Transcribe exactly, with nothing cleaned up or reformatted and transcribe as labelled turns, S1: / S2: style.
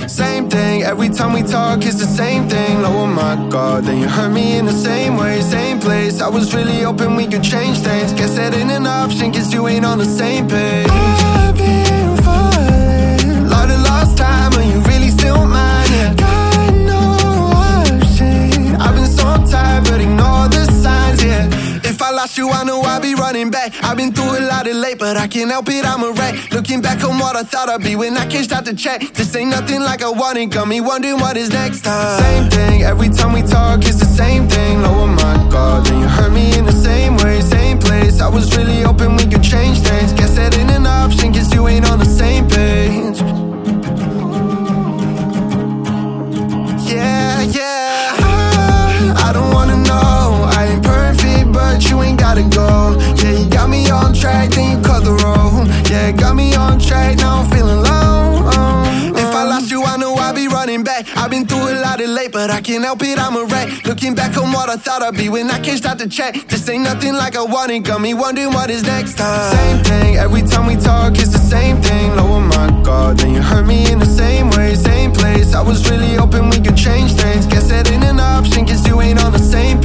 S1: Same thing, every time we talk, it's the same thing. Oh my God, then you hurt me in the same way, same place. I was really hoping we could change things. Guess that ain't an option, cause you ain't on the same page. I've been falling like the last time, and you really still mine, yeah. Got no option, I've been so tired, but ignore the signs, yeah. If I lost you, I know I'll be running back. I've been through a lot of late, but I can't help it, I'm a wreck. Looking back on what I thought I'd be when I can't start to check. This ain't nothing like I wanted, got me wondering what is next time. Same thing, every time we talk, it's the same thing. Oh my God, then you hurt me in the same way, same place. I was really hoping we could change things. Guess that ain't an option, cause you ain't on the same page. Yeah, yeah, I, I don't wanna know, I ain't perfect, but you ain't gotta go. Yeah, you got me on track, then you cut the road. Yeah, got me on track, now I'm feeling low. um, If I lost you, I know I'll be running back. I've been through a lot of late, but I can't help it, I'm a wreck. Looking back on what I thought I'd be when I can't start to check. This ain't nothing like I wanted, got me wondering what is next time. Same thing, every time we talk, it's the same thing. Oh my God, then you hurt me in the same way, same place. I was really hoping we could change things. Guess that ain't an option, cause you ain't on the same